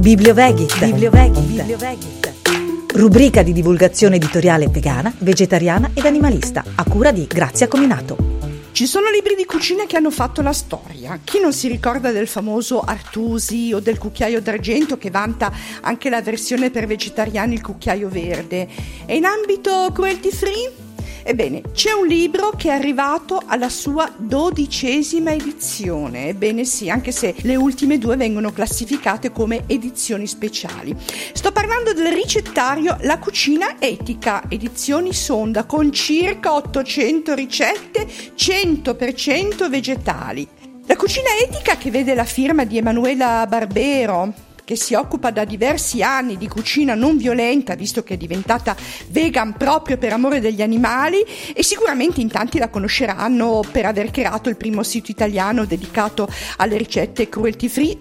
Bibliovegit. Rubrica di divulgazione editoriale vegana, vegetariana ed animalista, a cura di Grazia Cominato. Ci sono libri di cucina che hanno fatto la storia. Chi non si ricorda del famoso Artusi o del cucchiaio d'argento che vanta anche la versione per vegetariani, il cucchiaio verde? E in ambito cruelty free? Ebbene, c'è un libro che è arrivato alla sua 12ª edizione. Ebbene sì, anche se le ultime due vengono classificate come edizioni speciali. Sto parlando del ricettario La cucina etica, edizioni Sonda, con circa 800 ricette 100% vegetali. La cucina etica, che vede la firma di Emanuela Barbero, che si occupa da diversi anni di cucina non violenta, visto che è diventata vegan proprio per amore degli animali, e sicuramente in tanti la conosceranno per aver creato il primo sito italiano dedicato alle ricette cruelty free,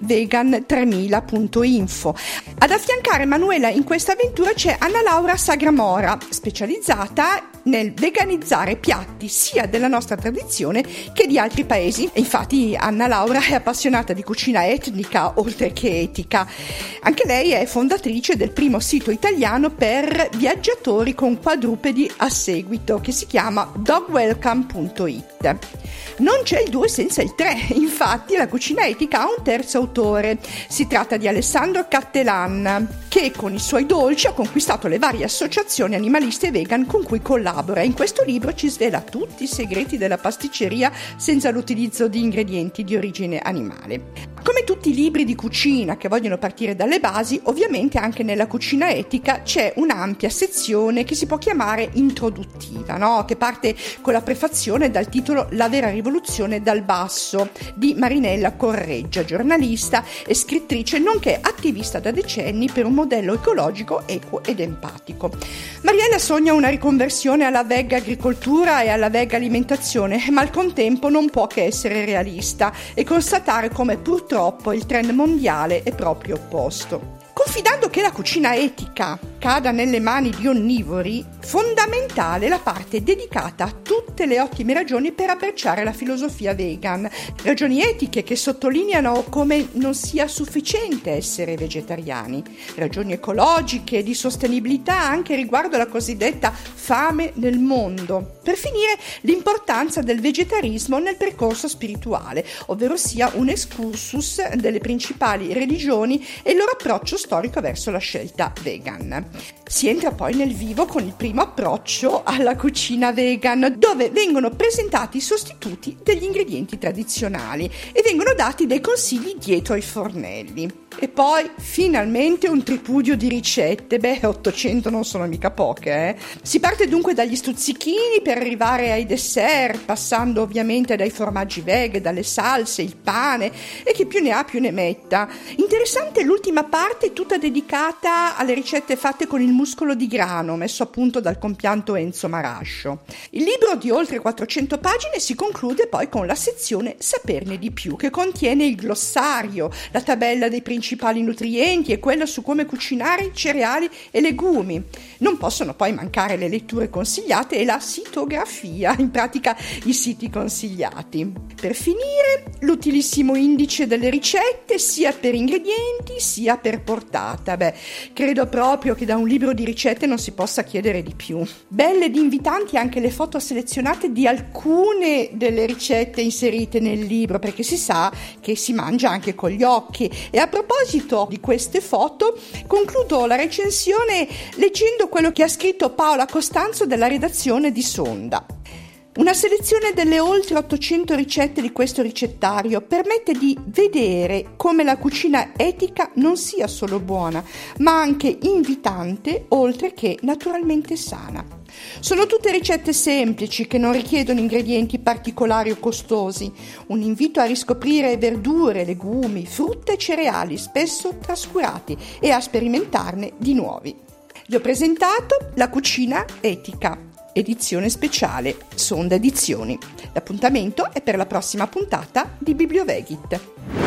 vegan3000.info. Ad affiancare Emanuela in questa avventura c'è Anna Laura Sagramora, specializzata nel veganizzare piatti sia della nostra tradizione che di altri paesi. E infatti Anna Laura è appassionata di cucina etnica oltre che etica. Anche lei è fondatrice del primo sito italiano per viaggiatori con quadrupedi a seguito, che si chiama dogwelcome.it. Non c'è il 2 senza il 3, infatti la cucina etica ha un terzo autore. Si tratta di Alessandro Cattelan, che con i suoi dolci ha conquistato le varie associazioni animaliste e vegan con cui collabora. In questo libro ci svela tutti i segreti della pasticceria senza l'utilizzo di ingredienti di origine animale. Come tutti i libri di cucina che vogliono partire dalle basi, ovviamente anche nella cucina etica c'è un'ampia sezione che si può chiamare introduttiva, no? Che parte con la prefazione dal titolo La vera rivoluzione dal basso di Marinella Correggia, giornalista e scrittrice nonché attivista da decenni per un modello ecologico, equo ed empatico. Mariella sogna una riconversione alla veg agricoltura e alla veg alimentazione, ma al contempo non può che essere realista e constatare come purtroppo il trend mondiale è proprio opposto. Confidando che la cucina etica cada nelle mani di onnivori, fondamentale la parte dedicata a tutte le ottime ragioni per abbracciare la filosofia vegan. Ragioni etiche che sottolineano come non sia sufficiente essere vegetariani. Ragioni ecologiche, di sostenibilità anche riguardo alla cosiddetta fame nel mondo. Per finire, l'importanza del vegetarismo nel percorso spirituale, ovvero sia un excursus delle principali religioni e il loro approccio storico verso la scelta vegan. Si entra poi nel vivo con il primo approccio alla cucina vegan, dove vengono presentati i sostituti degli ingredienti tradizionali e vengono dati dei consigli dietro ai fornelli. E poi finalmente un tripudio di ricette, 800 non sono mica poche, Si parte dunque dagli stuzzichini per arrivare ai dessert, passando ovviamente dai formaggi veg, dalle salse, il pane e chi più ne ha più ne metta. Interessante l'ultima parte, tutta dedicata alle ricette fatte con il muscolo di grano, messo a punto dal compianto Enzo Marascio. Il libro di oltre 400 pagine si conclude poi con la sezione Saperne di più, che contiene il glossario, la tabella dei principali nutrienti e quella su come cucinare cereali e legumi. Non possono poi mancare le letture consigliate e la sitografia, in pratica i siti consigliati. Per finire, l'utilissimo indice delle ricette sia per ingredienti sia per portata. Credo proprio che da un libro di ricette non si possa chiedere di più. Belle ed invitanti anche le foto selezionate di alcune delle ricette inserite nel libro, perché si sa che si mangia anche con gli occhi. E a proposito di queste foto, concludo la recensione leggendo quello che ha scritto Paola Costanzo della redazione di Sonda. Una selezione delle oltre 800 ricette di questo ricettario permette di vedere come la cucina etica non sia solo buona, ma anche invitante, oltre che naturalmente sana. Sono tutte ricette semplici che non richiedono ingredienti particolari o costosi. Un invito a riscoprire verdure, legumi, frutta e cereali, spesso trascurati, e a sperimentarne di nuovi. Vi ho presentato La cucina etica, edizione speciale Sonda Edizioni. L'appuntamento è per la prossima puntata di Bibliovegit.